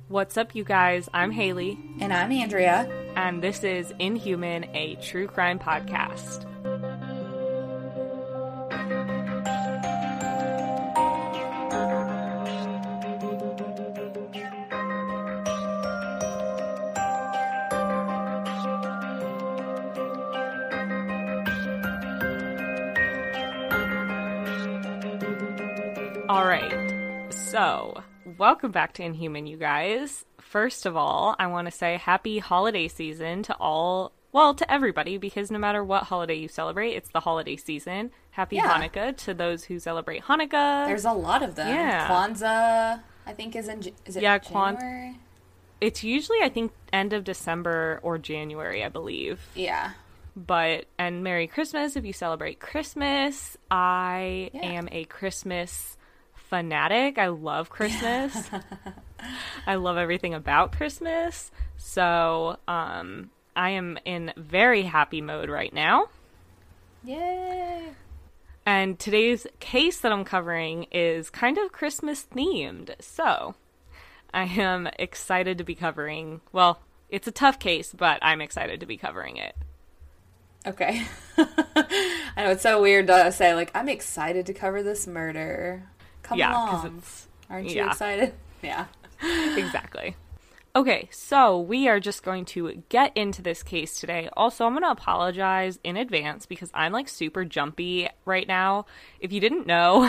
What's up, you guys? I'm Haley. And I'm Andrea. And this is Inhuman, a true crime podcast. All right, so welcome back to Inhuman, you guys. First of all, I want to say happy holiday season to to everybody, because no matter what holiday you celebrate, it's the holiday season. Happy Hanukkah to those who celebrate Hanukkah. There's a lot of them. Yeah. Kwanzaa, I think, is it January? It's usually, I think, end of December or January, I believe. Yeah. And Merry Christmas if you celebrate Christmas. I am a Christmas fanatic. I love Christmas. I love everything about Christmas. So I am in very happy mode right now. Yay! And today's case that I'm covering is kind of Christmas themed. So I am excited to be covering, well, it's a tough case, but I'm excited to be covering it. Okay. I know it's so weird to say, like, I'm excited to cover this murder. Come along. Aren't you excited? Yeah. Exactly. Okay, so we are just going to get into this case today. Also, I'm going to apologize in advance because I'm like super jumpy right now. If you didn't know,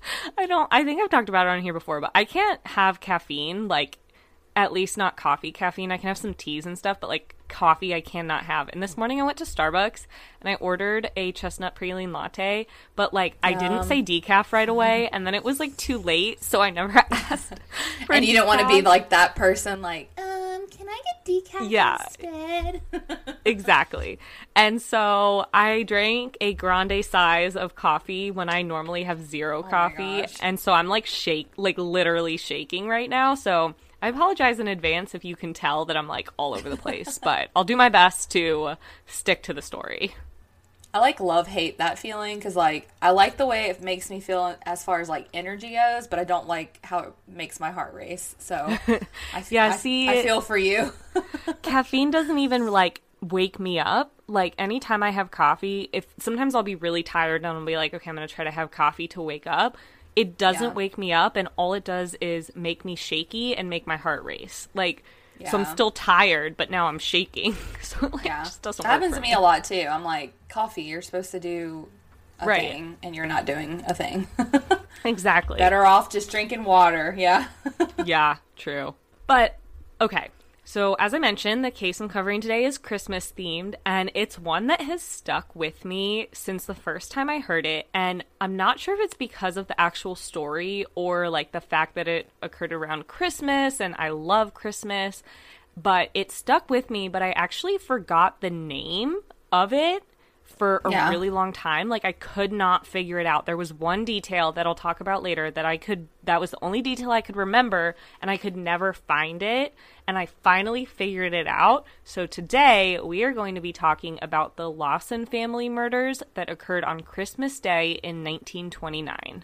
I think I've talked about it on here before, but I can't have caffeine, like at least not coffee caffeine. I can have some teas and stuff, but like coffee I cannot have. And this morning I went to Starbucks and I ordered a chestnut praline latte, but like I didn't say decaf right away, and then it was like too late, so I never asked for And you decaf. don't want to be like that person like, can I get decaf instead? Exactly. And so I drank a grande size of coffee when I normally have zero coffee, and so I'm like literally shaking right now, so I apologize in advance if you can tell that I'm like all over the place, but I'll do my best to stick to the story. I like love-hate that feeling, because like I like the way it makes me feel as far as like energy goes, but I don't like how it makes my heart race. So I feel for you. Caffeine doesn't even like wake me up. Like anytime I have coffee, sometimes I'll be really tired and I'll be like, okay, I'm going to try to have coffee to wake up. It doesn't wake me up, and all it does is make me shaky and make my heart race. Like, so I'm still tired, but now I'm shaking. So like, it just doesn't work. That happens to me a lot too. I'm like, coffee, you're supposed to do a thing, and you're not doing a thing. Exactly. Better off just drinking water. Yeah. Yeah, true. But, okay. So, as I mentioned, the case I'm covering today is Christmas themed, and it's one that has stuck with me since the first time I heard it, and I'm not sure if it's because of the actual story or like the fact that it occurred around Christmas and I love Christmas, but it stuck with me, but I actually forgot the name of it for a really long time. Like I could not figure it out. There was one detail that I'll talk about later that was the only detail I could remember, and I could never find it, and I finally figured it out. So today we are going to be talking about the Lawson family murders that occurred on Christmas Day in 1929.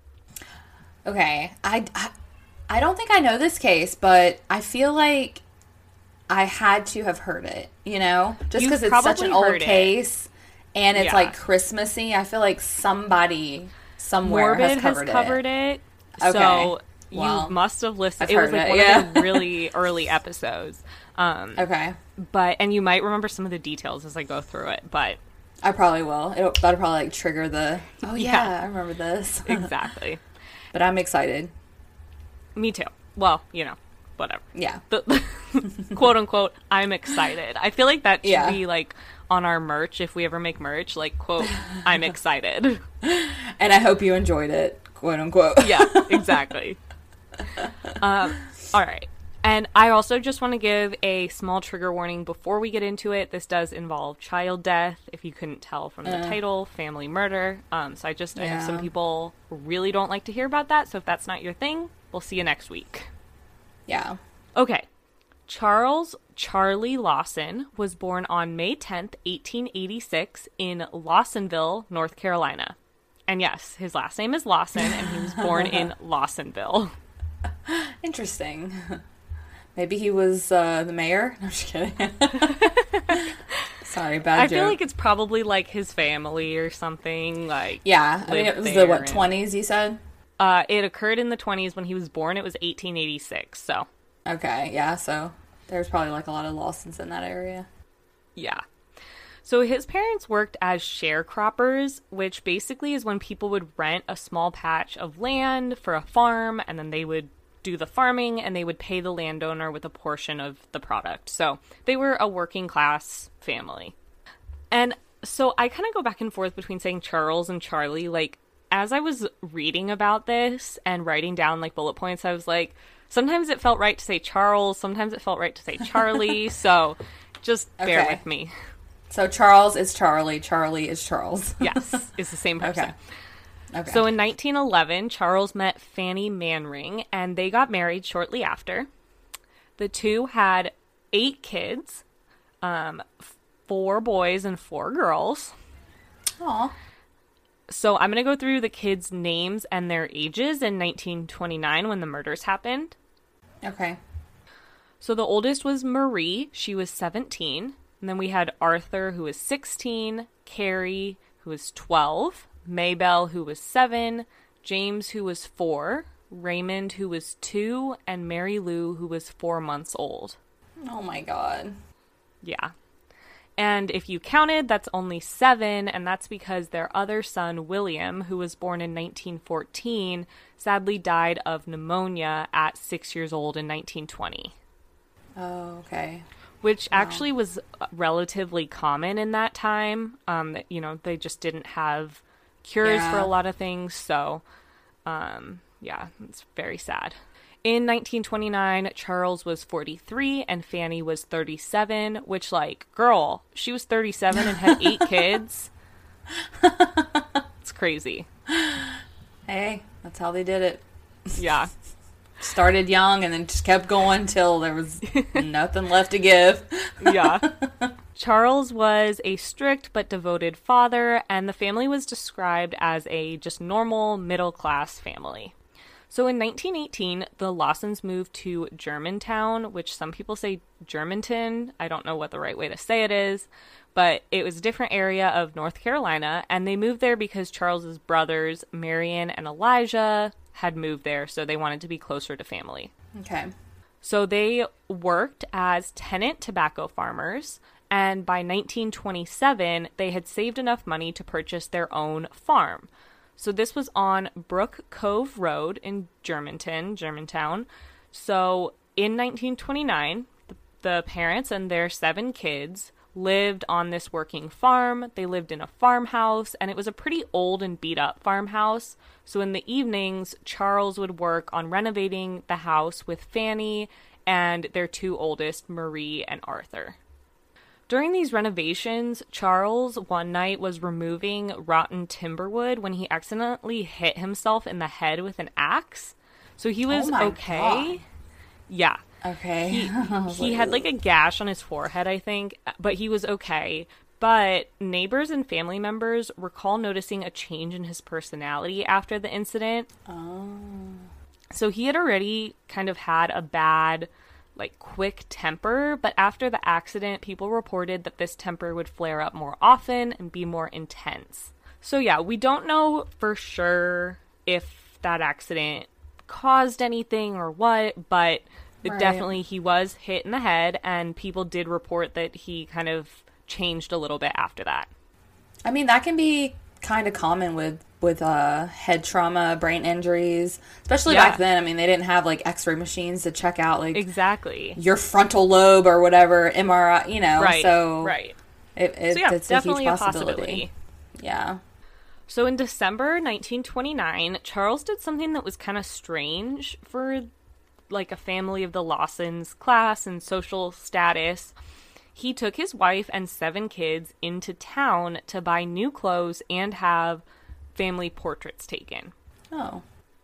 Okay. I don't think I know this case, but I feel like I had to have heard it, just because it's such an old case. And it's like Christmassy. I feel like somebody somewhere Morbid has covered it. Okay. So you must have listened. It was like one of the really early episodes. Okay. And you might remember some of the details as I go through it, but I probably will. That'll probably like trigger the, I remember this. Exactly. But I'm excited. Me too. Well, whatever. Yeah. Quote unquote, I'm excited. I feel like that should be like on our merch if we ever make merch, like quote, I'm excited. And I hope you enjoyed it, quote unquote. Yeah, exactly. All right. And I also just want to give a small trigger warning before we get into it. This does involve child death, if you couldn't tell from the title, family murder. So I know some people really don't like to hear about that. So if that's not your thing, we'll see you next week. Yeah. Okay. Charlie Lawson was born on May 10th, 1886 in Lawsonville, North Carolina. And yes, his last name is Lawson, and he was born in Lawsonville. Interesting. Maybe he was the mayor? No, I'm just kidding. Sorry, bad joke. I feel like it's probably, like, his family or something, like... Yeah, I mean, it was the, 20s, you said? It occurred in the 20s. When he was born, it was 1886, so... Okay, yeah, so there's probably, like, a lot of Lawsons in that area. Yeah. So his parents worked as sharecroppers, which basically is when people would rent a small patch of land for a farm, and then they would do the farming, and they would pay the landowner with a portion of the product. So they were a working class family. And so I kind of go back and forth between saying Charles and Charlie. Like, as I was reading about this and writing down, like, bullet points, I was like, sometimes it felt right to say Charles, sometimes it felt right to say Charlie, so just bear with me. So Charles is Charlie, Charlie is Charles. Yes, it's the same person. Okay. So in 1911, Charles met Fanny Manring, and they got married shortly after. The two had 8 kids, 4 boys and 4 girls. Aww. So I'm going to go through the kids' names and their ages in 1929 when the murders happened. Okay. So the oldest was Marie. She was 17. And then we had Arthur, who was 16, Carrie, who was 12, Maybelle, who was 7, James, who was 4, Raymond, who was 2, and Mary Lou, who was 4 months old. Oh my God. Yeah. And if you counted, that's only 7, and that's because their other son, William, who was born in 1914, sadly died of pneumonia at 6 years old in 1920. Oh, okay. Which actually was relatively common in that time. You know, they just didn't have cures for a lot of things. So, yeah, it's very sad. In 1929, Charles was 43 and Fanny was 37, which, like, girl, she was 37 and had 8 kids. It's crazy. Hey, that's how they did it. Yeah. Started young and then just kept going till there was nothing left to give. Yeah. Charles was a strict but devoted father, and the family was described as a just normal middle-class family. So in 1918, the Lawsons moved to Germantown, which some people say Germantown. I don't know what the right way to say it is, but it was a different area of North Carolina, and they moved there because Charles's brothers, Marion and Elijah, had moved there, so they wanted to be closer to family. Okay. So they worked as tenant tobacco farmers, and by 1927, they had saved enough money to purchase their own farm. So this was on Brook Cove Road in Germantown. So in 1929, the parents and their 7 kids lived on this working farm. They lived in a farmhouse, and it was a pretty old and beat up farmhouse. So in the evenings, Charles would work on renovating the house with Fanny and their 2 oldest, Marie and Arthur. During these renovations, Charles one night was removing rotten timber wood when he accidentally hit himself in the head with an axe. So he was okay. God. Yeah. Okay. He had like a gash on his forehead, I think, but he was okay. But neighbors and family members recall noticing a change in his personality after the incident. Oh. So he had already kind of had a bad, like, quick temper, but after the accident, people reported that this temper would flare up more often and be more intense. So yeah, we don't know for sure if that accident caused anything or what, but definitely he was hit in the head, and people did report that he kind of changed a little bit after that. I mean, that can be kind of common with head trauma, brain injuries, especially back then. I mean, they didn't have like X-ray machines to check out like your frontal lobe or whatever, MRI, you know. Right. So it's definitely a possibility. Yeah. So in December 1929, Charles did something that was kind of strange for like a family of the Lawsons class and social status. He took his wife and 7 kids into town to buy new clothes and have family portraits taken. Oh.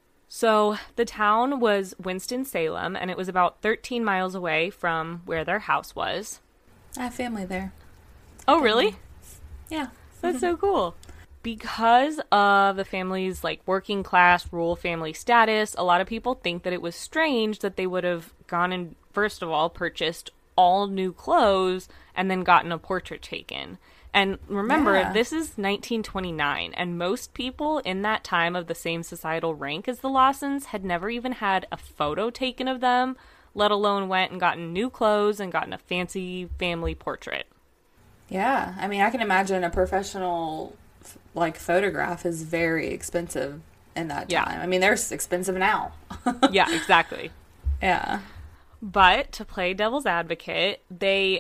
So the town was Winston-Salem, and it was about 13 miles away from where their house was. I have family there. Oh, really? Yeah. That's so cool. Because of the family's like working class rural family status, a lot of people think that it was strange that they would have gone and first of all, purchased all new clothes and then gotten a portrait taken. And remember, this is 1929, and most people in that time of the same societal rank as the Lawsons had never even had a photo taken of them, let alone went and gotten new clothes and gotten a fancy family portrait. Yeah, I mean, I can imagine a professional, like, photograph is very expensive in that time. I mean, they're expensive now. Yeah, exactly. Yeah. But to play devil's advocate, they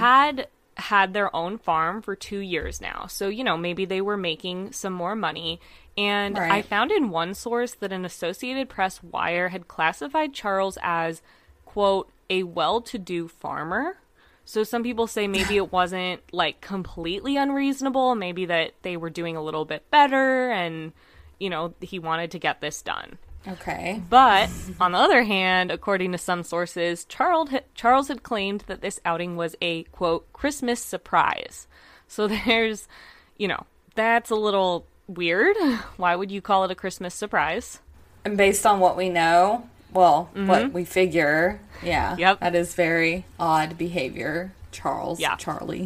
had their own farm for 2 years now. So, you know, maybe they were making some more money. And I found in one source that an Associated Press wire had classified Charles as, quote, a well-to-do farmer. So some people say maybe it wasn't, like, completely unreasonable. Maybe that they were doing a little bit better and, you know, he wanted to get this done. Okay. But, on the other hand, according to some sources, Charles had claimed that this outing was a, quote, Christmas surprise. So there's, you know, that's a little weird. Why would you call it a Christmas surprise? And based on what we know, well, what we figure, that is very odd behavior, Charlie.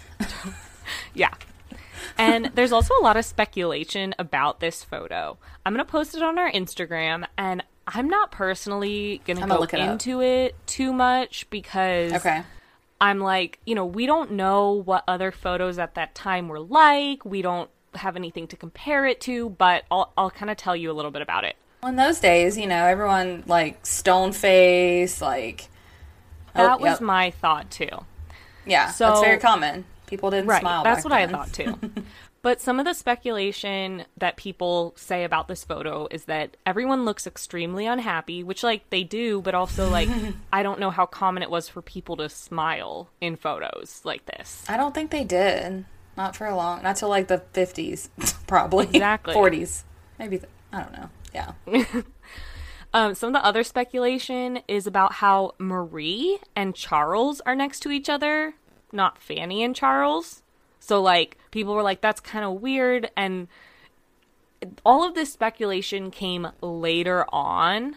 Yeah. And there's also a lot of speculation about this photo. I'm going to post it on our Instagram, and I'm not personally going to go into it too much because I'm like, you know, we don't know what other photos at that time were like. We don't have anything to compare it to, but I'll kind of tell you a little bit about it. Well, in those days, you know, everyone, like, stone face, like... That was my thought, too. Yeah, so, that's very common. People didn't smile That's back what then. I thought too. But some of the speculation that people say about this photo is that everyone looks extremely unhappy, which, like, they do, but also, like, I don't know how common it was for people to smile in photos like this. I don't think they did. Not for a long... Not till, like, the 50s, probably. Exactly. 40s. Maybe... I don't know. Yeah. Some of the other speculation is about how Marie and Charles are next to each other, not Fanny and Charles. So, like, people were like, that's kind of weird. And all of this speculation came later on.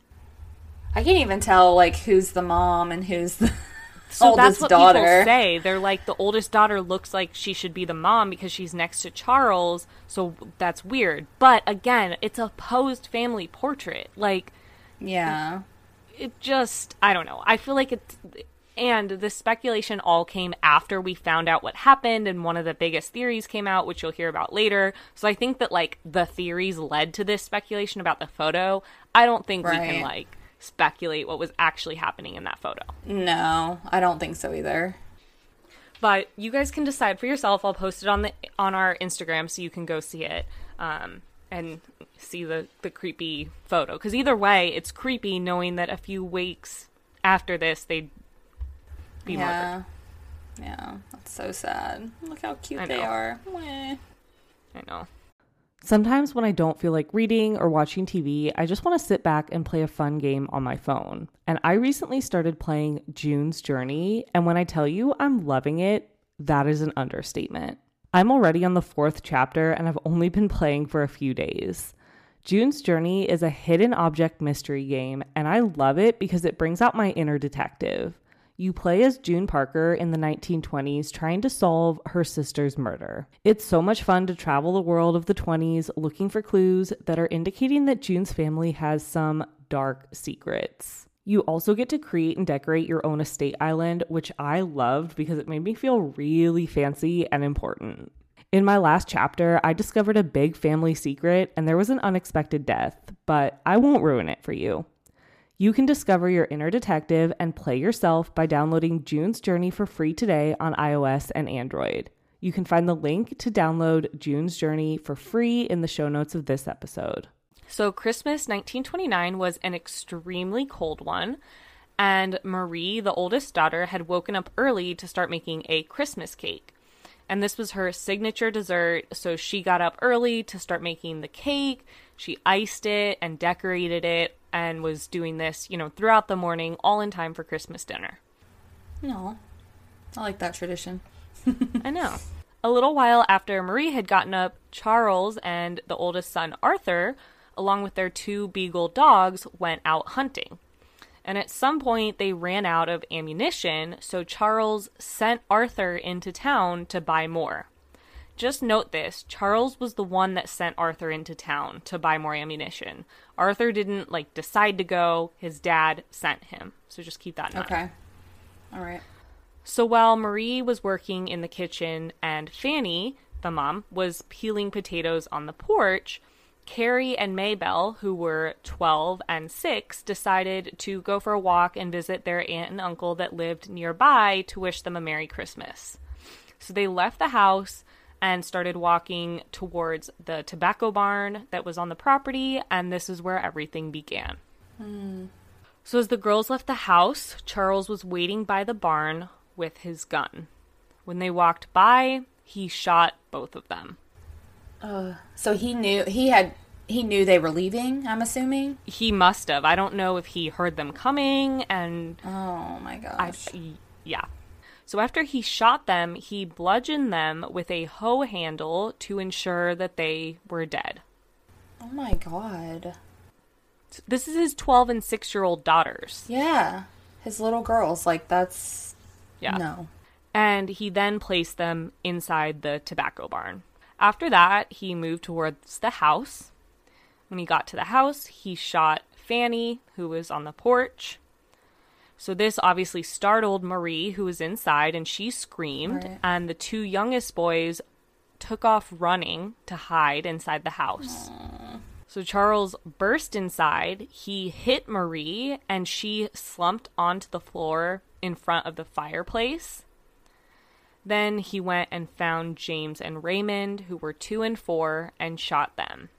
I can't even tell, like, who's the mom and who's the so oldest that's what daughter. People say. They're like, the oldest daughter looks like she should be the mom because she's next to Charles. So that's weird. But, again, it's a posed family portrait. Like, yeah. It just, I don't know. I feel like it's... And the speculation all came after we found out what happened, and one of the biggest theories came out, which you'll hear about later. So I think that, like, the theories led to this speculation about the photo. I don't think we can, like, speculate what was actually happening in that photo. No, I don't think so either. But you guys can decide for yourself. I'll post it on our Instagram so you can go see it and see the creepy photo. Because either way, it's creepy knowing that a few weeks after this, they'd be murdered. Yeah, that's so sad. Look how cute they are. I know. Sometimes when I don't feel like reading or watching TV, I just want to sit back and play a fun game on my phone. And I recently started playing June's Journey, and when I tell you I'm loving it, that is an understatement. I'm already on the 4th chapter, and I've only been playing for a few days. June's Journey is a hidden object mystery game, and I love it because it brings out my inner detective. You play as June Parker in the 1920s trying to solve her sister's murder. It's so much fun to travel the world of the 20s looking for clues that are indicating that June's family has some dark secrets. You also get to create and decorate your own estate island, which I loved because it made me feel really fancy and important. In my last chapter, I discovered a big family secret and there was an unexpected death, but I won't ruin it for you. You can discover your inner detective and play yourself by downloading June's Journey for free today on iOS and Android. You can find the link to download June's Journey for free in the show notes of this episode. So Christmas 1929 was an extremely cold one, and Marie, the oldest daughter, had woken up early to start making a Christmas cake. And this was her signature dessert, so she got up early to start making the cake. She iced it and decorated it and was doing this, you know, throughout the morning, all in time for Christmas dinner. No, I like that tradition. I know. A little while after Marie had gotten up, Charles and the oldest son, Arthur, along with their 2 beagle dogs, went out hunting. And at some point, they ran out of ammunition, so Charles sent Arthur into town to buy more. Just note this, Charles was the one that sent Arthur into town to buy more ammunition. Arthur didn't, decide to go. His dad sent him. So just keep that in mind. Okay. All right. So while Marie was working in the kitchen and Fanny, the mom, was peeling potatoes on the porch, Carrie and Maybelle, who were 12 and 6, decided to go for a walk and visit their aunt and uncle that lived nearby to wish them a Merry Christmas. So they left the house and started walking towards the tobacco barn that was on the property, and this is where everything began. So as the girls left the house, Charles was waiting by the barn with his gun. When they walked by, he shot both of them. So he knew they were leaving, I'm assuming? He must have. I don't know if he heard them coming and... Oh my gosh. Yeah. So after he shot them, he bludgeoned them with a hoe handle to ensure that they were dead. Oh my god. This is his 12 and 6-year-old daughters. Yeah. His little girls. That's... Yeah. No. And he then placed them inside the tobacco barn. After that, he moved towards the house. When he got to the house, he shot Fanny, who was on the porch. So this obviously startled Marie, who was inside, and she screamed. Right. And the two youngest boys took off running to hide inside the house. Aww. So Charles burst inside. He hit Marie, and she slumped onto the floor in front of the fireplace. Then he went and found James and Raymond, who were 2 and 4, and shot them.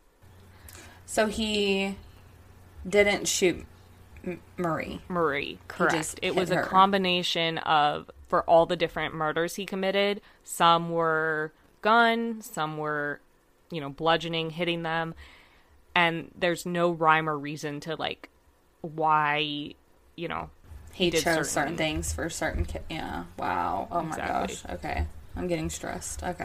So he didn't shoot Marie. Marie, correct. It was a combination of, for all the different murders he committed, some were gun, some were, bludgeoning, hitting them. And there's no rhyme or reason to, why, he chose certain things for certain yeah. Wow. Oh my gosh. Okay. I'm getting stressed. Okay.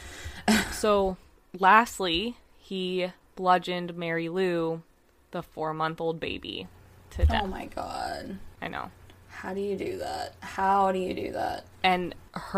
So, lastly, he bludgeoned Mary Lou, the 4-month-old baby, to death. Oh my god. I know. How do you do that? How do you do that? And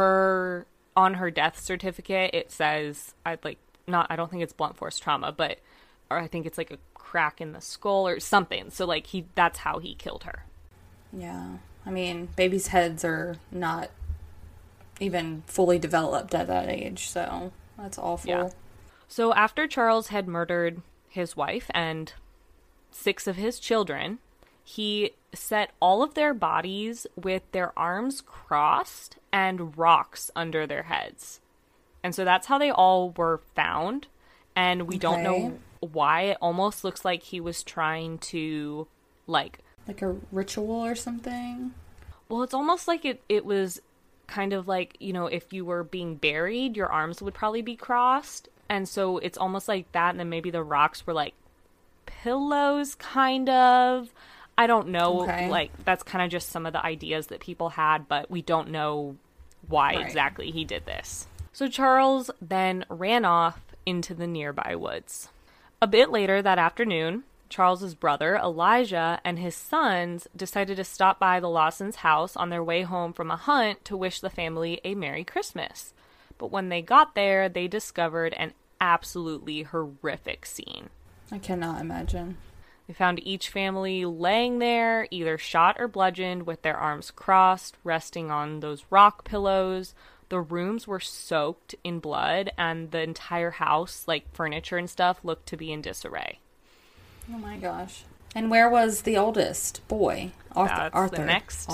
on her death certificate, it says, I don't think it's blunt force trauma, or I think it's a crack in the skull or something. So that's how he killed her. Yeah. I mean, babies' heads are not even fully developed at that age, so that's awful. Yeah. So after Charles had murdered his wife and 6 of his children, he set all of their bodies with their arms crossed and rocks under their heads. And so that's how they all were found. And we don't know why. It almost looks like he was trying to, like a ritual or something? Well, it's almost like it was kind of like, if you were being buried, your arms would probably be crossed. And so it's almost like that. And then maybe the rocks were like pillows, kind of. I don't know. Okay. That's kind of just some of the ideas that people had, but we don't know why exactly he did this. So Charles then ran off into the nearby woods. A bit later that afternoon, Charles's brother, Elijah, and his sons decided to stop by the Lawsons' house on their way home from a hunt to wish the family a Merry Christmas. But when they got there, they discovered an absolutely horrific scene. I cannot imagine. They found each family laying there, either shot or bludgeoned, with their arms crossed, resting on those rock pillows. The rooms were soaked in blood, and the entire house, like furniture and stuff, looked to be in disarray. Oh my gosh. And where was the oldest boy? Arthur. It's the next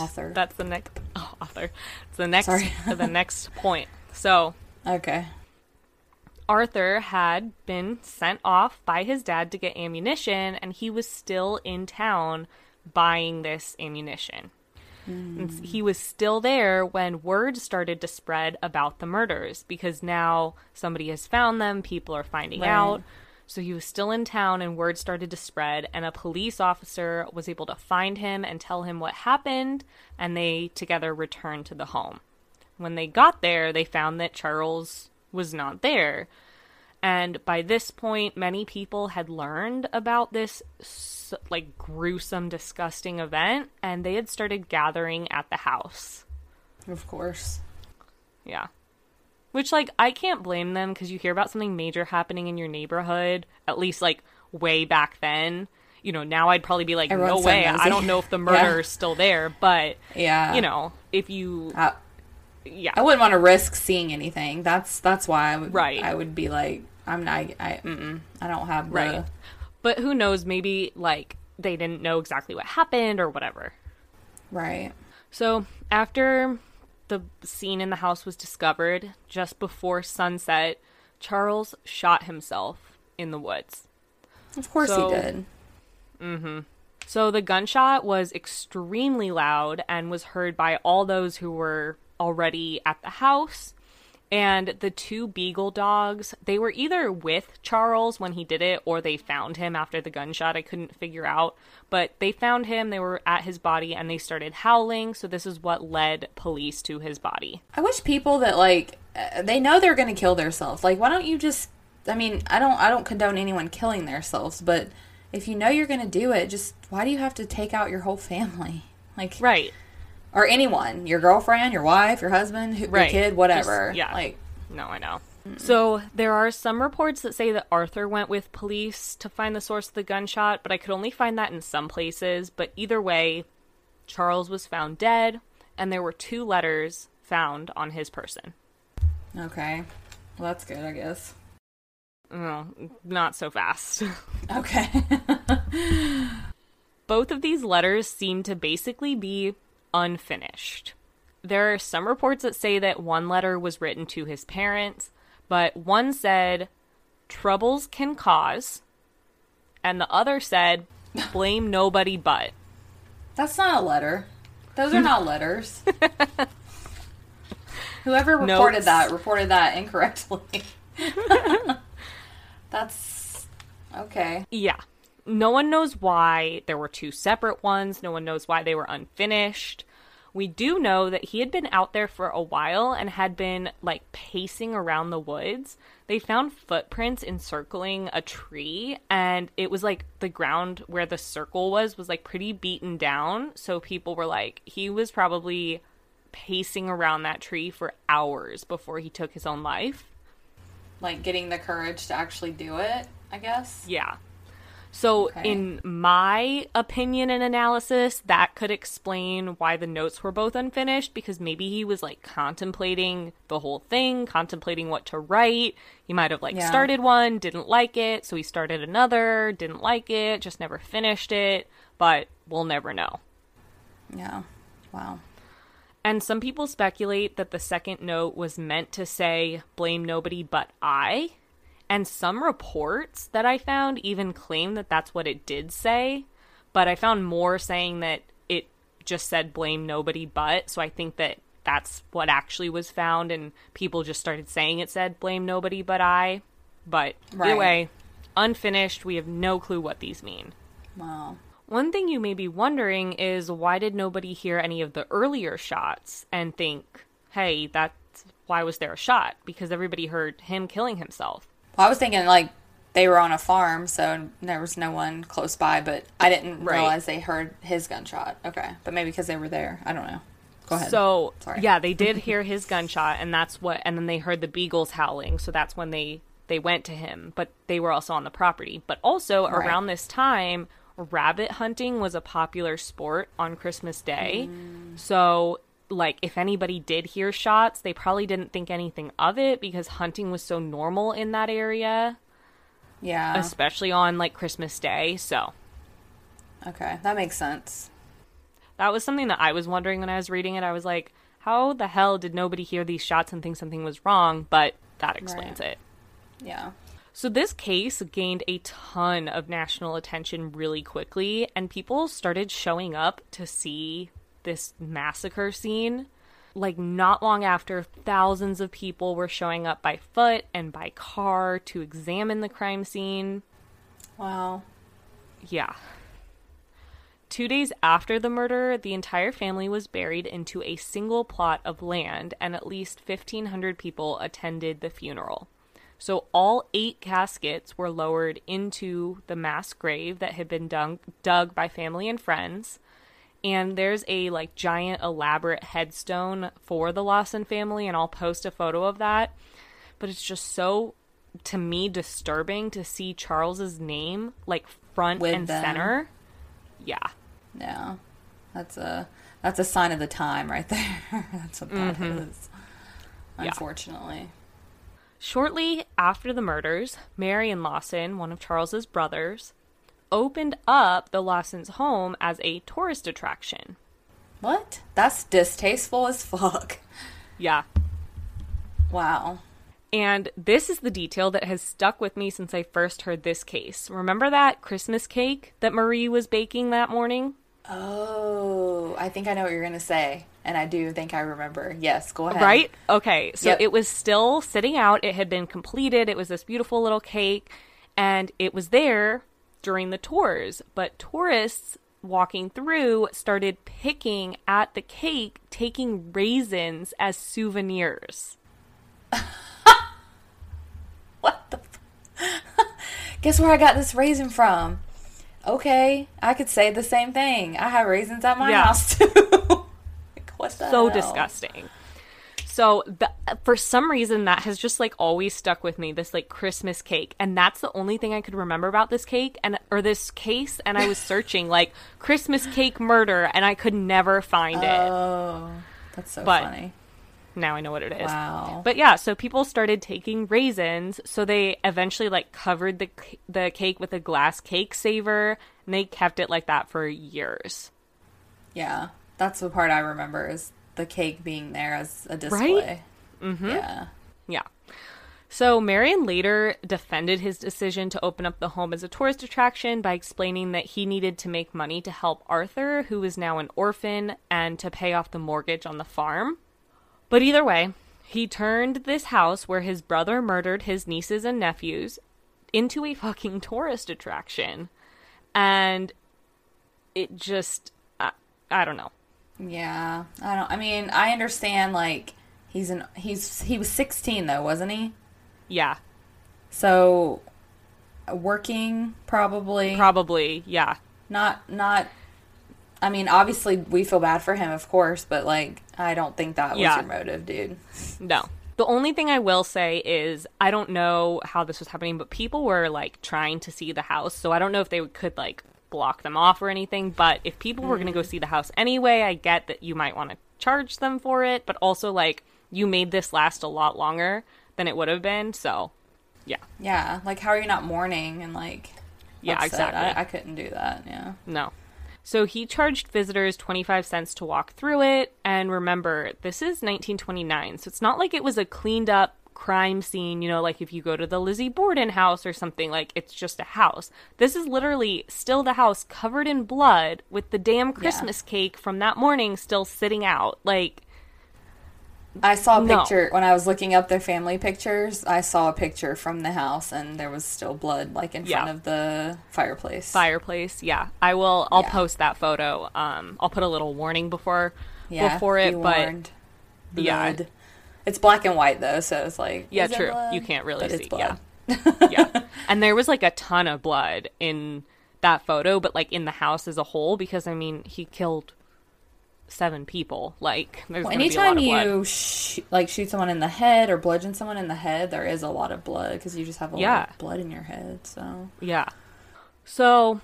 point. So, okay. Arthur had been sent off by his dad to get ammunition, and he was still in town buying this ammunition. And he was still there when word started to spread about the murders, because now somebody has found them, people are finding out. So he was still in town, and word started to spread, and a police officer was able to find him and tell him what happened, and they together returned to the home. When they got there, they found that Charles was not there. And by this point, many people had learned about this, like, gruesome, disgusting event, and they had started gathering at the house. Of course. Yeah. Which, like, I can't blame them, because you hear about something major happening in your neighborhood, at least, like, way back then. You know, now I'd probably be like, no way, I don't know if the murderer is still there, but, you know, if you... I wouldn't want to risk seeing anything. That's why I would be like, I don't have the... Right. But who knows, maybe, like, they didn't know exactly what happened or whatever. Right. So, after the scene in the house was discovered, just before sunset, Charles shot himself in the woods. Of course he did. Mm-hmm. So, the gunshot was extremely loud and was heard by all those who were already at the house. And the two beagle dogs, they were either with Charles when he did it, or they found him after the gunshot. I couldn't figure out. But they found him, they were at his body, and they started howling. So this is what led police to his body. I wish people that, like, they know they're going to kill themselves. Like, why don't you just... I mean, I don't condone anyone killing themselves, but if you know you're going to do it, just... Why do you have to take out your whole family? Like... Right. Or anyone. Your girlfriend, your wife, your husband, your kid, whatever. Just, like... No, I know. So, there are some reports that say that Arthur went with police to find the source of the gunshot, but I could only find that in some places. But either way, Charles was found dead, and there were 2 letters found on his person. Okay. Well, that's good, I guess. No, not so fast. Okay. Both of these letters seem to basically be unfinished. There are some reports that say that one letter was written to his parents, but one said, "Troubles can cause," and the other said, "Blame nobody but." That's not a letter. Those are not letters. Whoever reported that incorrectly. That's okay. Yeah. No one knows why there were 2 separate ones. No one knows why they were unfinished. We do know that he had been out there for a while and had been, like, pacing around the woods. They found footprints encircling a tree, and it was, like, the ground where the circle was, like, pretty beaten down. So people were like, he was probably pacing around that tree for hours before he took his own life. Like, getting the courage to actually do it, I guess? Yeah. So, in my opinion and analysis, that could explain why the notes were both unfinished, because maybe he was, like, contemplating the whole thing, contemplating what to write. He might have, like, started one, didn't like it, so he started another, didn't like it, just never finished it, but we'll never know. Yeah. Wow. And some people speculate that the second note was meant to say, "Blame nobody but I." And some reports that I found even claim that that's what it did say. But I found more saying that it just said "blame nobody but." So I think that that's what actually was found. And people just started saying it said "blame nobody but I." But either way, unfinished. We have no clue what these mean. Wow. One thing you may be wondering is, why did nobody hear any of the earlier shots and think, hey, why was there a shot? Because everybody heard him killing himself. Well, I was thinking, like, they were on a farm, so there was no one close by, but I didn't realize they heard his gunshot. Okay. But maybe because they were there. I don't know. Go ahead. So, yeah, they did hear his gunshot, and then they heard the beagles howling, so that's when they went to him. But they were also on the property. But also, around this time, rabbit hunting was a popular sport on Christmas Day. So, like, if anybody did hear shots, they probably didn't think anything of it because hunting was so normal in that area. Yeah. Especially on, like, Christmas Day, so. Okay, that makes sense. That was something that I was wondering when I was reading it. I was like, how the hell did nobody hear these shots and think something was wrong? But that explains it. Yeah. So this case gained a ton of national attention really quickly, and people started showing up to see this massacre scene. Like, not long after, thousands of people were showing up by foot and by car to examine the crime scene. Wow. Yeah. 2 days after the murder, the entire family was buried into a single plot of land, and at least 1,500 people attended the funeral. So all 8 caskets were lowered into the mass grave that had been dug by family and friends. And there's a like giant elaborate headstone for the Lawson family, and I'll post a photo of that. But it's just so, to me, disturbing to see Charles's name like front with and them. Center. Yeah. Yeah. That's a sign of the time right there. That's what that is. Unfortunately. Yeah. Shortly after the murders, Marion Lawson, one of Charles's brothers, opened up the Lawsons' home as a tourist attraction. What? That's distasteful as fuck. Yeah. Wow. And this is the detail that has stuck with me since I first heard this case. Remember that Christmas cake that Marie was baking that morning? Oh, I think I know what you're going to say. And I do think I remember. Yes, go ahead. Right? Okay. So It was still sitting out. It had been completed. It was this beautiful little cake. And it was there during the tours. But tourists walking through started picking at the cake, taking raisins as souvenirs. What the Guess where I got this raisin from? Okay, I could say the same thing. I have raisins at my house too. What the hell? Disgusting. So for some reason that has just like always stuck with me, this like Christmas cake, and that's the only thing I could remember about this cake or this case. And I was searching like Christmas cake murder, and I could never find it. Oh, that's so funny. Now I know what it is. Wow. But yeah, so people started taking raisins, so they eventually like covered the cake with a glass cake saver, and they kept it like that for years. Yeah, that's the part I remember, is the cake being there as a display. Right? Mm-hmm. Yeah. Yeah. So Marion later defended his decision to open up the home as a tourist attraction by explaining that he needed to make money to help Arthur, who is now an orphan, and to pay off the mortgage on the farm. But either way, he turned this house where his brother murdered his nieces and nephews into a fucking tourist attraction. And it just, I don't know. Yeah, I understand, like, he was 16 though, wasn't he? Yeah. So, working, probably. Probably, yeah. Not, I mean, obviously we feel bad for him, of course, but, like, I don't think that was your motive, dude. No. The only thing I will say is, I don't know how this was happening, but people were, like, trying to see the house, so I don't know if they could, like, block them off or anything, but if people were going to go see the house anyway, I get that you might want to charge them for it, but also, like, you made this last a lot longer than it would have been, so, yeah. Yeah, like, how are you not mourning and, like, yeah, upset? exactly. I couldn't do that, yeah. No. So he charged visitors 25 cents to walk through it, and remember, this is 1929, so it's not like it was a cleaned up crime scene, you know, like if you go to the Lizzie Borden house or something, like it's just a house. This is literally still the house covered in blood with the damn Christmas cake from that morning still sitting out. Like, I saw a picture when I was looking up their family pictures. I saw a picture from the house, and there was still blood, like, in front of the fireplace. Yeah. I'll post that photo. I'll put a little warning before it, warned. But blood. Yeah. It's black and white, though, so it's like, yeah, true. Blood? You can't really but see. It's blood. Yeah. And there was, like, a ton of blood in that photo, but, like, in the house as a whole, because, I mean, he killed 7 people. Like, there's going to be a lot of blood. Anytime you shoot someone in the head or bludgeon someone in the head, there is a lot of blood, because you just have a lot of blood in your head. So yeah. So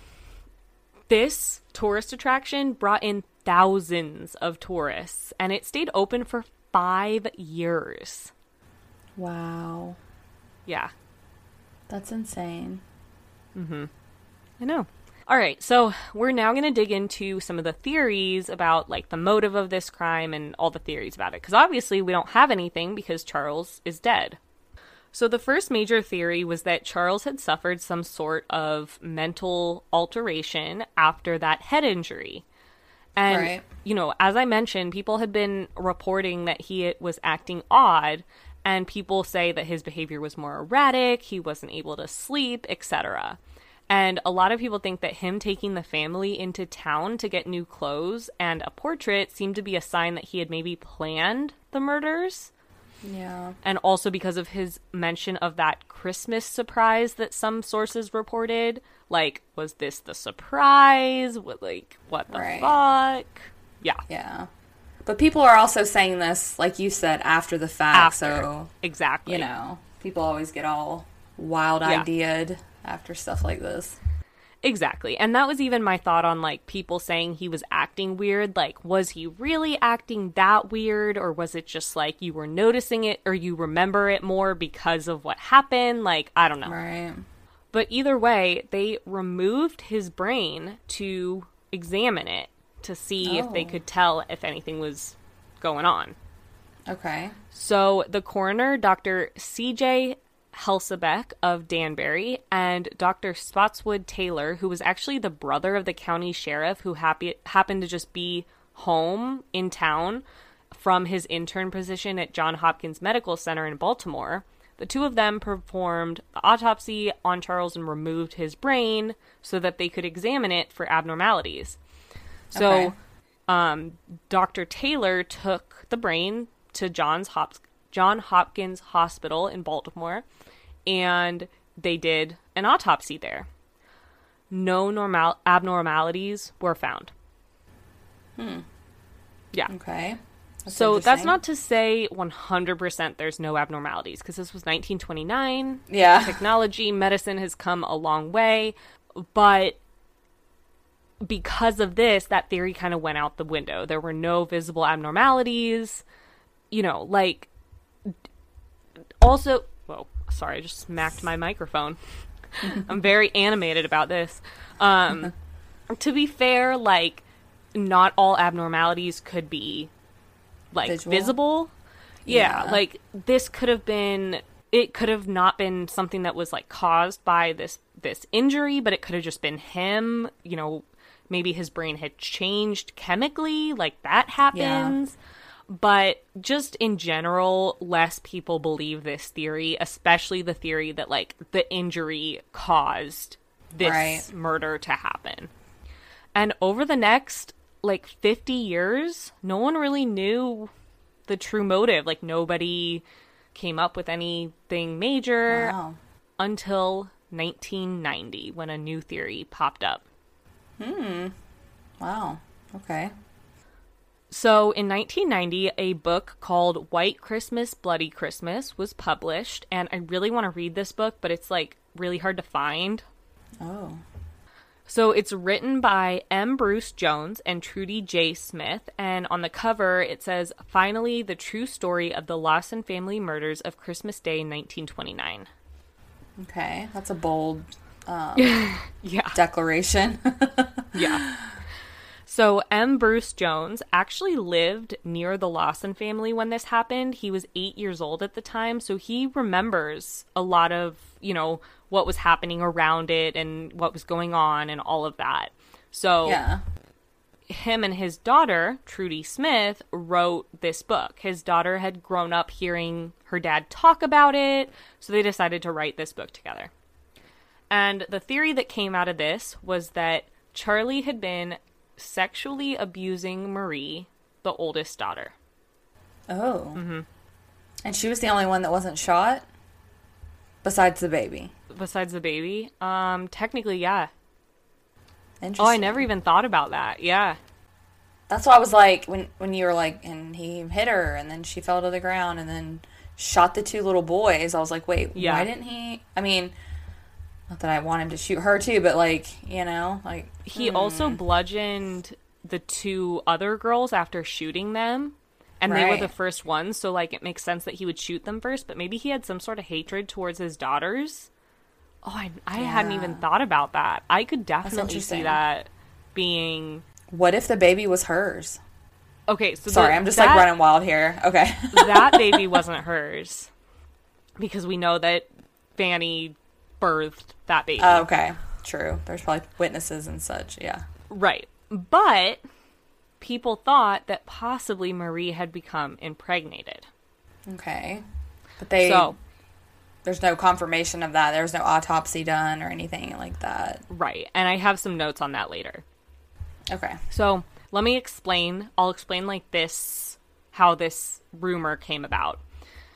this tourist attraction brought in thousands of tourists, and it stayed open for 5 years. Wow. Yeah. That's insane. Mm-hmm. I know. All right, so we're now going to dig into some of the theories about, like, the motive of this crime and all the theories about it. Because obviously we don't have anything because Charles is dead. So the first major theory was that Charles had suffered some sort of mental alteration after that head injury. And, you know, as I mentioned, people had been reporting that he was acting odd, and people say that his behavior was more erratic, he wasn't able to sleep, etc. And a lot of people think that him taking the family into town to get new clothes and a portrait seemed to be a sign that he had maybe planned the murders. Yeah. And also because of his mention of that Christmas surprise that some sources reported. Like, was this the surprise? What the fuck? Yeah. Yeah. But people are also saying this, like you said, after the fact. So, exactly. You know, people always get all wild-idea'd after stuff like this. Exactly. And that was even my thought on, like, people saying he was acting weird. Like, was he really acting that weird? Or was it just, like, you were noticing it or you remember it more because of what happened? Like, I don't know. Right. But either way, they removed his brain to examine it to see if they could tell if anything was going on. Okay. So the coroner, Dr. C.J. Helsebeck of Danbury, and Dr. Spotswood Taylor, who was actually the brother of the county sheriff who happened to just be home in town from his intern position at Johns Hopkins Medical Center in Baltimore, the two of them performed the autopsy on Charles and removed his brain so that they could examine it for abnormalities. So, Dr. Taylor took the brain to Johns Hopkins Hospital in Baltimore, and they did an autopsy there. No abnormalities were found. Yeah. Okay. So that's not to say 100% there's no abnormalities, because this was 1929. Yeah. Technology, medicine has come a long way, but because of this, that theory kind of went out the window. There were no visible abnormalities, you know, like, also, whoa, sorry, I just smacked my microphone. I'm very animated about this. To be fair, like, not all abnormalities could be, like, visible. Yeah, like, this could have been, it could have not been something that was, like, caused by this injury, but it could have just been him, you know, maybe his brain had changed chemically, like, that happens. Yeah. But just in general, less people believe this theory, especially the theory that, like, the injury caused this murder to happen. And over the next, like, 50 years, no one really knew the true motive. Like, nobody came up with anything major until 1990, when a new theory popped up. Wow. Okay. So in 1990, a book called White Christmas, Bloody Christmas was published, and I really want to read this book, but it's, like, really hard to find. Oh. So it's written by M. Bruce Jones and Trudy J. Smith, and on the cover it says, "Finally, the true story of the Lawson family murders of Christmas Day 1929. Okay, that's a bold declaration. Yeah. So M. Bruce Jones actually lived near the Lawson family when this happened. He was 8 years old at the time, so he remembers a lot of, you know, what was happening around it and what was going on and all of that. So him and his daughter, Trudy Smith, wrote this book. His daughter had grown up hearing her dad talk about it, so they decided to write this book together. And the theory that came out of this was that Charlie had been sexually abusing Marie, the oldest daughter. Oh. Mm-hmm. And she was the only one that wasn't shot? Besides the baby? Besides the baby? Technically, yeah. Interesting. Oh, I never even thought about that. Yeah. That's why I was like, when you were like, and he hit her, and then she fell to the ground, and then shot the two little boys, I was like, wait, why didn't he? I mean, not that I want him to shoot her too, but, like, you know, like... He also bludgeoned the two other girls after shooting them, and they were the first ones, so, like, it makes sense that he would shoot them first, but maybe he had some sort of hatred towards his daughters. Oh, I hadn't even thought about that. I could definitely see that being... What if the baby was hers? Okay, so... Sorry, I'm just, like, running wild here. Okay. That baby wasn't hers, because we know that Fanny birthed that baby. Oh, okay. True. There's probably witnesses and such, yeah. Right. But people thought that possibly Marie had become impregnated. Okay. But there's no confirmation of that. There was no autopsy done or anything like that. Right. And I have some notes on that later. Okay. So let me explain. I'll explain, like, this, how this rumor came about.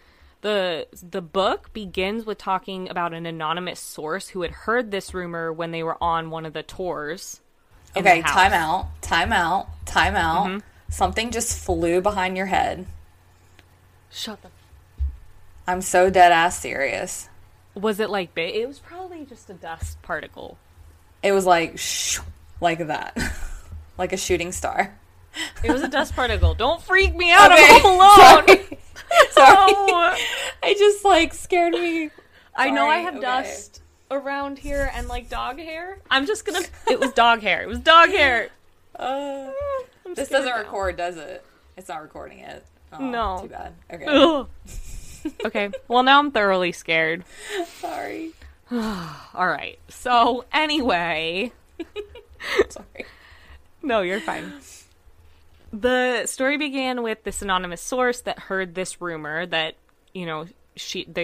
The book begins with talking about an anonymous source who had heard this rumor when they were on one of the tours. Okay, time out. Mm-hmm. Something just flew behind your head. Shut the... I'm so dead ass serious. Was it like big? It was probably just a dust particle. It was like, like that. Like a shooting star. It was a dust particle. Don't freak me out. Okay. I'm home alone. Sorry. Oh. I just, like, scared me. Sorry. I know I have dust around here and, like, dog hair. I'm just gonna... It was dog hair. It was dog hair. This doesn't record, does it? It's not recording it. Oh, no. Too bad. Okay. Okay. Well, now I'm thoroughly scared. Sorry. All right. So, anyway. Sorry. No, you're fine. The story began with this anonymous source that heard this rumor that, you know, he'd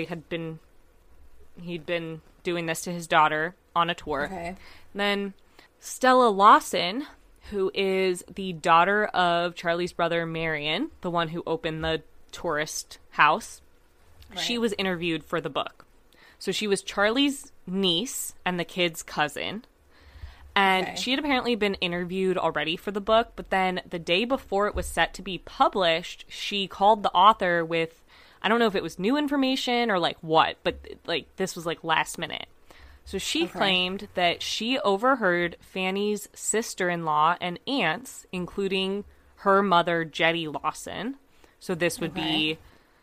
been doing this to his daughter on a tour. Okay. Then Stella Lawson, who is the daughter of Charlie's brother Marion, the one who opened the tourist house, she was interviewed for the book. So she was Charlie's niece and the kid's cousin. And she had apparently been interviewed already for the book, but then the day before it was set to be published, she called the author with, I don't know if it was new information or like what, but like this was like last minute. So she claimed that she overheard Fanny's sister-in-law and aunts, including her mother, Jetty Lawson. So this would be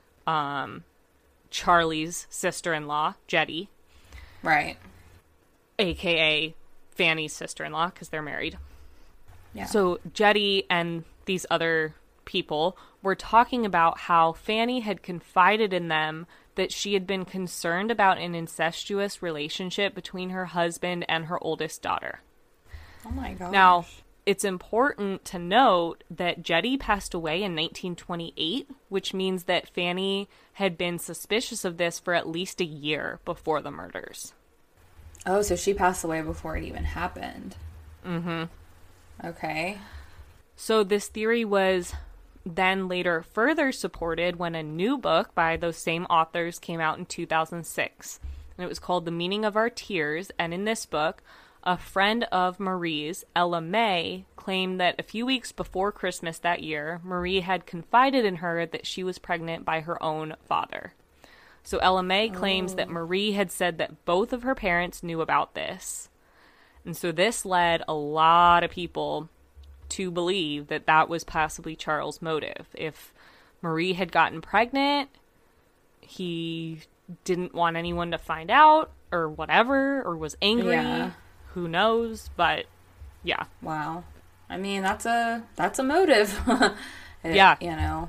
Charlie's sister-in-law, Jetty. Right. AKA Fanny's sister-in-law, because they're married. Yeah. So Jetty and these other people were talking about how Fanny had confided in them that she had been concerned about an incestuous relationship between her husband and her oldest daughter. Oh my gosh. Now, it's important to note that Jetty passed away in 1928, which means that Fanny had been suspicious of this for at least a year before the murders. Oh, so she passed away before it even happened. Mm-hmm. Okay. So this theory was then later further supported when a new book by those same authors came out in 2006. And it was called The Meaning of Our Tears. And in this book, a friend of Marie's, Ella May, claimed that a few weeks before Christmas that year, Marie had confided in her that she was pregnant by her own father. So Ella May claims that Marie had said that both of her parents knew about this. And so this led a lot of people to believe that that was possibly Charles' motive. If Marie had gotten pregnant, he didn't want anyone to find out or whatever, or was angry. Yeah. Who knows? But yeah. Wow. I mean, that's a motive. Yeah. You know.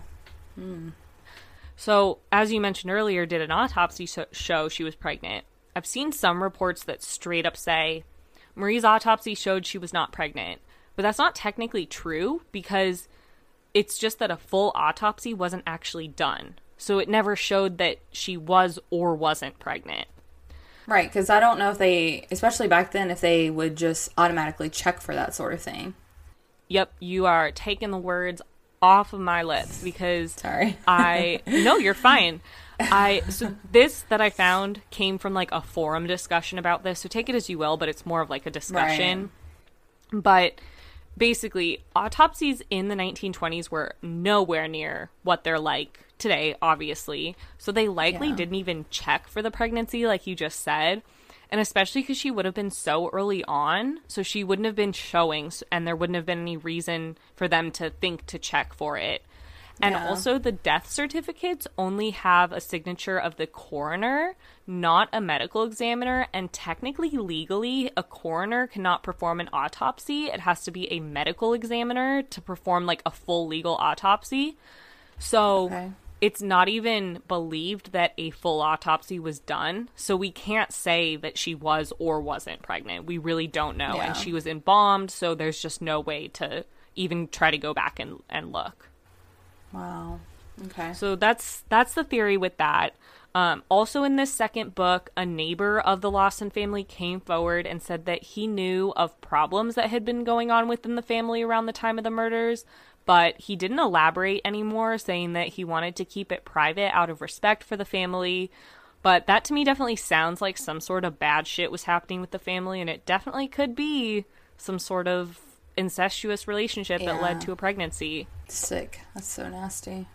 So, as you mentioned earlier, did an autopsy show she was pregnant? I've seen some reports that straight up say Marie's autopsy showed she was not pregnant. But that's not technically true because it's just that a full autopsy wasn't actually done. So it never showed that she was or wasn't pregnant. Right, because I don't know if they, especially back then, if they would just automatically check for that sort of thing. Yep, you are taking the words off of my lips because Sorry. No, you're fine. So this that I found came from like a forum discussion about this. So take it as you will, but it's more of like a discussion. Right. But basically, autopsies in the 1920s were nowhere near what they're like today, obviously. So they likely didn't even check for the pregnancy, like you just said. And especially because she would have been so early on, so she wouldn't have been showing, and there wouldn't have been any reason for them to think to check for it. And also, the death certificates only have a signature of the coroner, not a medical examiner. And technically, legally, a coroner cannot perform an autopsy. It has to be a medical examiner to perform, like, a full legal autopsy. So it's not even believed that a full autopsy was done. So we can't say that she was or wasn't pregnant. We really don't know. And she was embalmed, so there's just no way to even try to go back and look. Wow. Okay. So that's the theory with that. Also in this second book, a neighbor of the Lawson family came forward and said that he knew of problems that had been going on within the family around the time of the murders, but he didn't elaborate anymore, saying that he wanted to keep it private out of respect for the family. But that to me definitely sounds like some sort of bad shit was happening with the family, and it definitely could be some sort of incestuous relationship that led to a pregnancy. Sick. That's so nasty.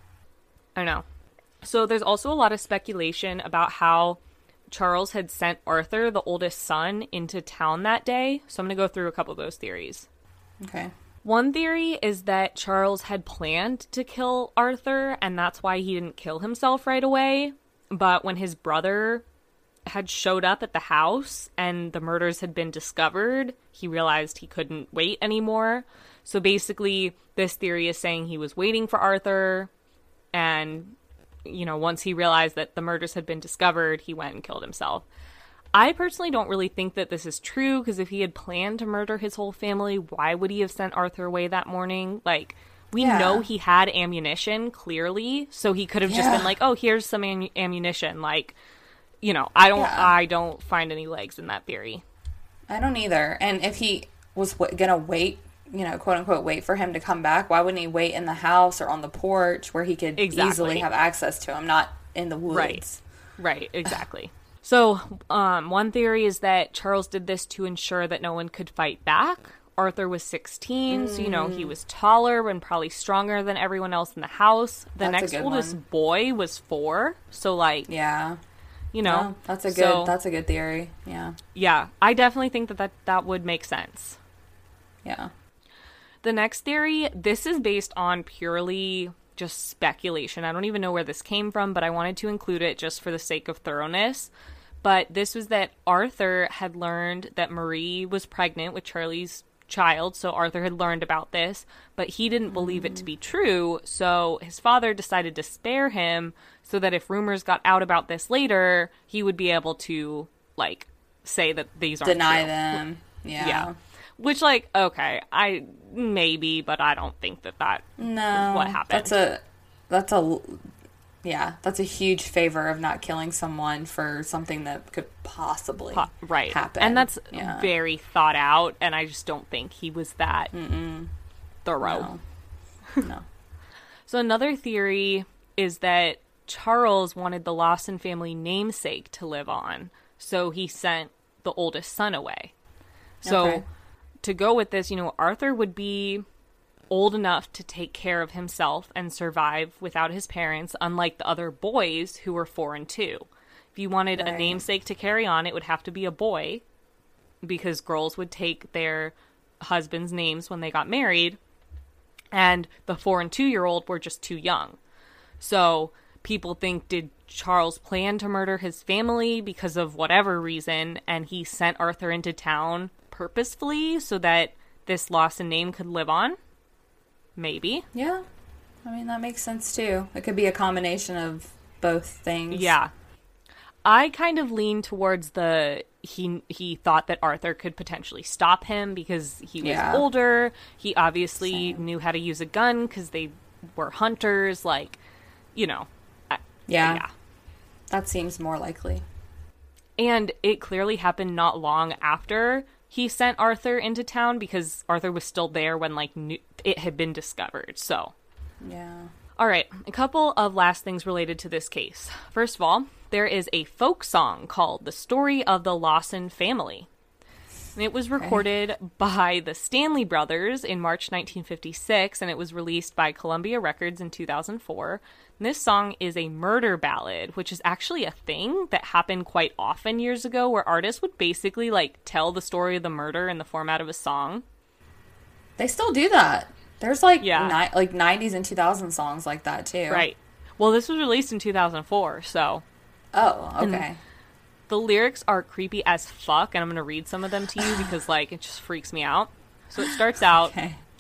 I know. So there's also a lot of speculation about how Charles had sent Arthur, the oldest son, into town that day. So I'm going to go through a couple of those theories. Okay. One theory is that Charles had planned to kill Arthur, and that's why he didn't kill himself right away. But when his brother had showed up at the house and the murders had been discovered, he realized he couldn't wait anymore. So basically, this theory is saying he was waiting for Arthur, and, you know, once he realized that the murders had been discovered, he went and killed himself. I personally don't really think that this is true, because if he had planned to murder his whole family, why would he have sent Arthur away that morning? Like, we know he had ammunition, clearly, so he could have just been like, oh, here's some ammunition. Like, you know, I don't find any legs in that theory. I don't either. And if he was gonna wait, you know, quote unquote, wait for him to come back, why wouldn't he wait in the house or on the porch where he could easily have access to him, not in the woods? Right, exactly. So, one theory is that Charles did this to ensure that no one could fight back. Arthur was 16, so, you know, he was taller and probably stronger than everyone else in the house. The next oldest boy was 4, so, like... Yeah. You know. Oh, that's a good theory. Yeah. Yeah, I definitely think that would make sense. Yeah. The next theory, this is based on purely just speculation. I don't even know where this came from, but I wanted to include it just for the sake of thoroughness. But this was that Arthur had learned that Marie was pregnant with Charlie's child, so Arthur had learned about this, but he didn't believe it to be true, so his father decided to spare him so that if rumors got out about this later, he would be able to, like, say that these aren't deny true. them. Yeah. Which, like, okay, maybe, but I don't think that is what happened. That's a huge favor of not killing someone for something that could possibly happen. And that's very thought out, and I just don't think he was that thorough. No. So another theory is that Charles wanted the Lawson family namesake to live on, so he sent the oldest son away. So to go with this, you know, Arthur would be old enough to take care of himself and survive without his parents, unlike the other boys who were 4 and 2. If you wanted a namesake to carry on, it would have to be a boy, because girls would take their husbands' names when they got married, and the 4 and 2-year-old were just too young. So people think, did Charles plan to murder his family because of whatever reason, and he sent Arthur into town purposefully so that this Lawson name could live on? Maybe. Yeah. I mean, that makes sense, too. It could be a combination of both things. Yeah. I kind of lean towards he thought that Arthur could potentially stop him because he was older. He obviously knew how to use a gun because they were hunters. Like, you know. Yeah. That seems more likely. And it clearly happened not long after he sent Arthur into town, because Arthur was still there when, like, it had been discovered, so. Yeah. All right, a couple of last things related to this case. First of all, there is a folk song called The Story of the Lawson Family. And it was recorded by the Stanley Brothers in March 1956, and it was released by Columbia Records in 2004. And this song is a murder ballad, which is actually a thing that happened quite often years ago, where artists would basically, like, tell the story of the murder in the format of a song. They still do that. There's, like, like 90s and 2000s songs like that, too. Right. Well, this was released in 2004, so. Oh, okay. And the lyrics are creepy as fuck, and I'm going to read some of them to you because, like, it just freaks me out. So it starts out,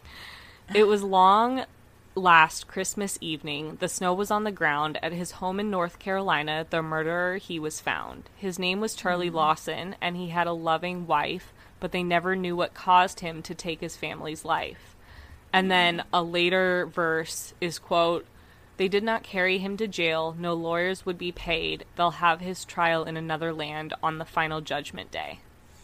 It was long last Christmas evening. The snow was on the ground. At his home in North Carolina, the murderer, he was found. His name was Charlie Lawson, and he had a loving wife, but they never knew what caused him to take his family's life. And then a later verse is, quote, "They did not carry him to jail. No lawyers would be paid. They'll have his trial in another land on the final judgment day."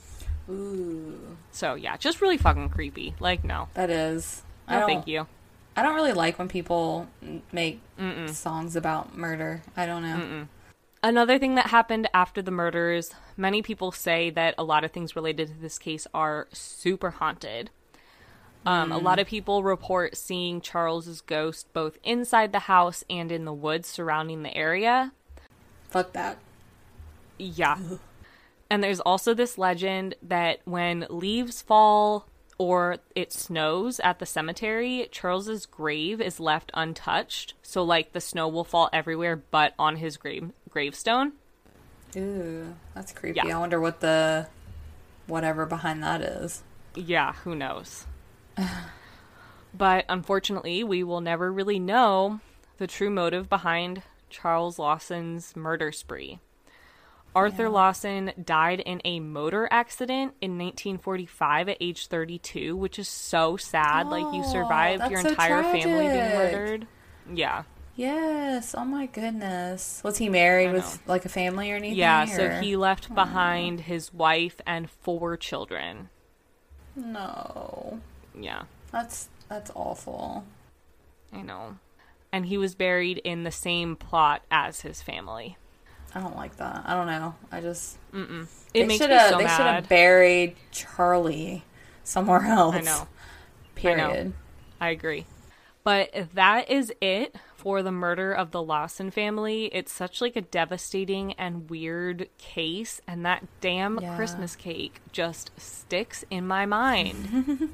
Ooh. So, yeah, just really fucking creepy. Like, no. That is. No, thank you. I don't really like when people make songs about murder. I don't know. Another thing that happened after the murders, many people say that a lot of things related to this case are super haunted. A lot of people report seeing Charles's ghost both inside the house and in the woods surrounding the area. Fuck that. Yeah. And there's also this legend that when leaves fall or it snows at the cemetery, Charles's grave is left untouched. So, like, the snow will fall everywhere but on his gravestone. Ooh, that's creepy. Yeah. I wonder what whatever behind that is. Yeah, who knows? But unfortunately, we will never really know the true motive behind Charles Lawson's murder spree. Arthur Lawson died in a motor accident in 1945 at age 32, which is so sad. Like, you survived your entire family being murdered. Yeah. Yes. Oh my goodness. Was he married with like a family or anything? Yeah, so he left behind his wife and 4 children. No. Yeah. That's awful. I know. And he was buried in the same plot as his family. I don't like that. I don't know. I just... It makes me so mad. They should have buried Charlie somewhere else. I know. Period. I agree. But that is it for the murder of the Lawson family. It's such like a devastating and weird case, and that damn Christmas cake just sticks in my mind.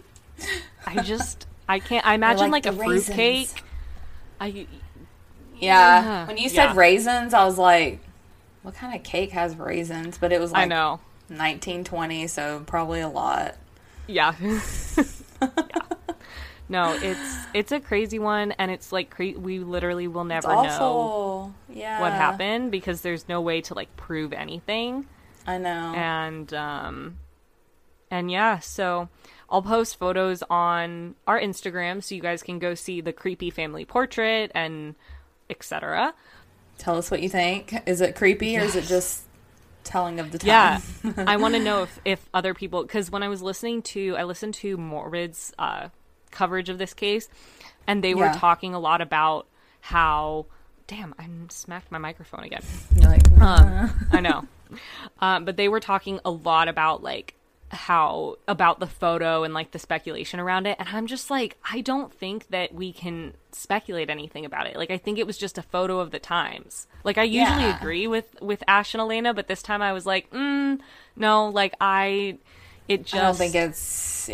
I can't. I imagine like a fruitcake. Yeah. When you said raisins, I was like, what kind of cake has raisins? But it was like I know. 1920, so probably a lot. Yeah. No, it's a crazy one, and it's like we literally will never know what happened because there's no way to like prove anything. I know. And yeah, so I'll post photos on our Instagram so you guys can go see the creepy family portrait and etc. Tell us what you think. Is it creepy or is it just telling of the time? Yeah. I want to know if other people, because when I listened to Morbid's coverage of this case, and they were talking a lot about how, damn, I smacked my microphone again. You're like, I know. But they were talking a lot about like about the photo and like the speculation around it, and I'm just like, I don't think that we can speculate anything about it. Like, I think it was just a photo of the times. Like, I usually agree with Ash and Elena, but this time I was like, no, like I don't think it's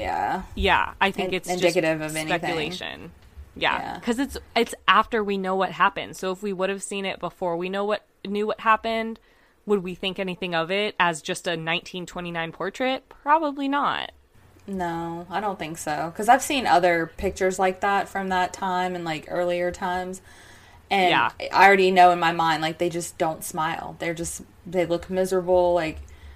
I think it's indicative just of anything. Speculation. Yeah, because it's after we know what happened. So if we would have seen it before we knew what happened, would we think anything of it as just a 1929 portrait? Probably not. No, I don't think so. Because I've seen other pictures like that from that time and like earlier times. And I already know in my mind, like, they just don't smile. They look miserable. Like,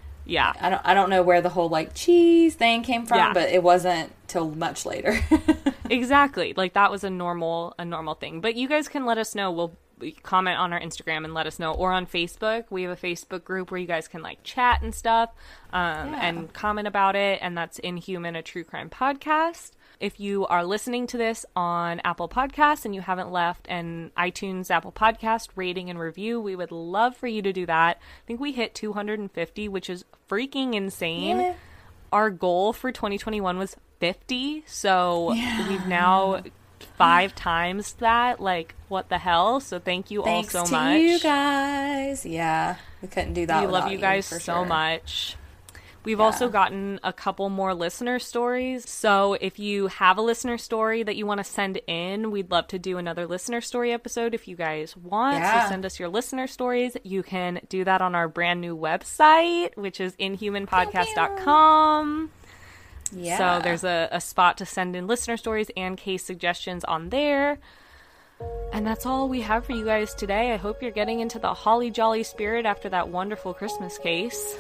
I don't know where the whole like cheese thing came from, but it wasn't till much later. Exactly. Like, that was a normal thing. But you guys can let us know. We'll comment on our Instagram and let us know, or on Facebook. We have a Facebook group where you guys can like chat and stuff, and comment about it, and that's Inhuman, a true crime podcast. If you are listening to this on Apple Podcasts and you haven't left an iTunes Apple Podcast rating and review, we would love for you to do that. I think we hit 250, which is freaking insane. Our goal for 2021 was 50, so we've now 5 times that. Like, what the hell? So thank you all so much. Thanks to you guys. Yeah, we couldn't do that. We love you guys so much. We've also gotten a couple more listener stories. So if you have a listener story that you want to send in, we'd love to do another listener story episode if you guys want. So send us your listener stories. You can do that on our brand new website, which is inhumanpodcast.com. Yeah. So there's a spot to send in listener stories and case suggestions on there. And that's all we have for you guys today. I hope you're getting into the holly jolly spirit after that wonderful Christmas case.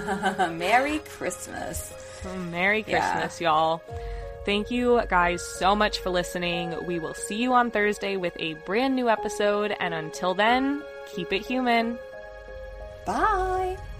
Merry Christmas. Merry Christmas, y'all. Thank you guys so much for listening. We will see you on Thursday with a brand new episode. And until then, keep it human. Bye.